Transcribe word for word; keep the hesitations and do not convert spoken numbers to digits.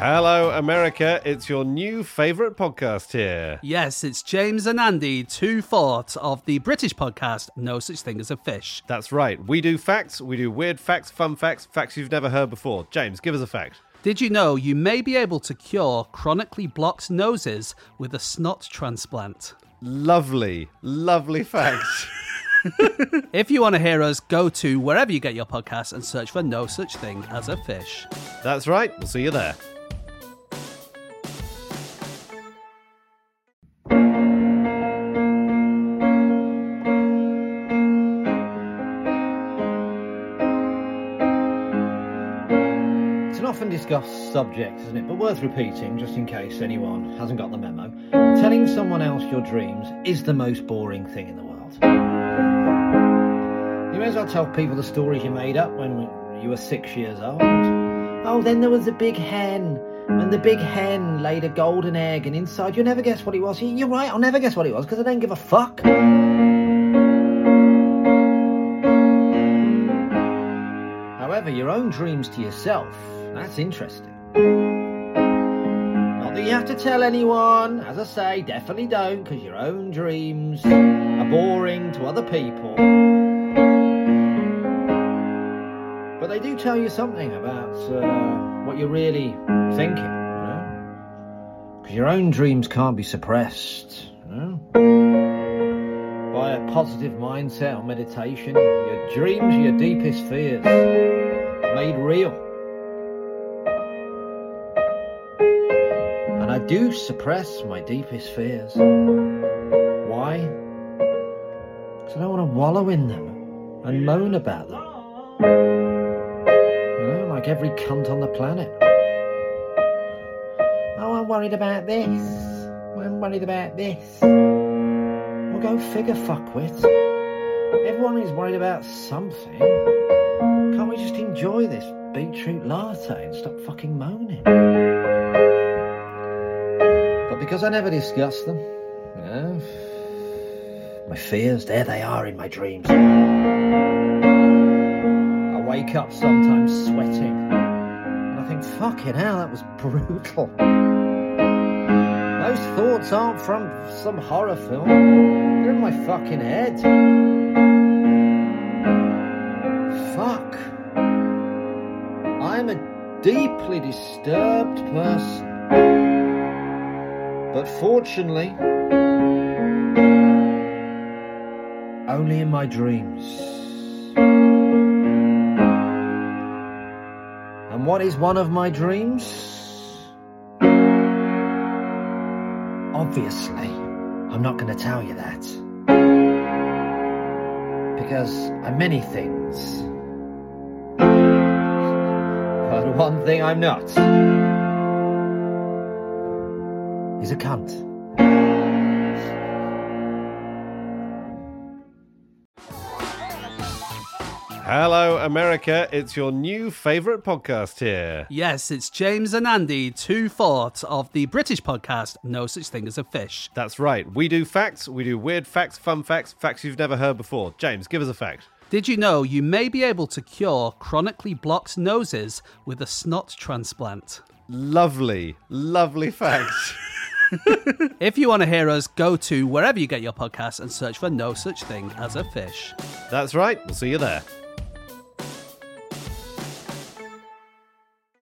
Hello, America. It's your new favourite podcast here. Yes, it's James and Andy, two-fourths of the British podcast No Such Thing as a Fish. That's right. We do facts, we do weird facts, fun facts, facts you've never heard before. James, give us a fact. Did you know you may be able to cure chronically blocked noses with a snot transplant? Lovely, lovely fact. If you want to hear us, go to wherever you get your podcasts and search for No Such Thing as a Fish. That's right. We'll see you there. Often discussed subject, isn't it? But worth repeating, just in case anyone hasn't got the memo. Telling someone else your dreams is the most boring thing in the world. You may as well tell people the stories you made up when you were six years old. Oh, then there was a big hen, and the big hen laid a golden egg, and inside you'll never guess what it was. You're right, I'll never guess what it was, because I don't give a fuck. However, your own dreams to yourself, that's interesting. Not that you have to tell anyone, as I say, definitely don't, because your own dreams are boring to other people. But they do tell you something about uh, what you're really thinking, you know? Because your own dreams can't be suppressed, you know? By a positive mindset or meditation, your dreams are your deepest fears made real. And I do suppress my deepest fears. Why? Because I don't want to wallow in them and moan about them. You know, like every cunt on the planet. Oh, I'm worried about this. I'm worried about this. Well, go figure, fuckwit. Everyone is worried about something. Can't we just enjoy this beetroot latte and stop fucking moaning? But because I never discuss them, you know, my fears, there they are in my dreams. I wake up sometimes sweating, and I think, fucking hell, that was brutal. Those thoughts aren't from some horror film. They're in my fucking head. Fuck. I'm a deeply disturbed person. But fortunately, only in my dreams. And what is one of my dreams? Obviously, I'm not going to tell you that. Because I'm many things. But one thing I'm not is a cunt. Hello, America. It's your new favourite podcast here. Yes, it's James and Andy, two-fourths of the British podcast No Such Thing as a Fish. That's right. We do facts, we do weird facts, fun facts, facts you've never heard before. James, give us a fact. Did you know you may be able to cure chronically blocked noses with a snot transplant? Lovely, lovely fact. If you want to hear us, go to wherever you get your podcasts and search for No Such Thing as a Fish. That's right. We'll see you there.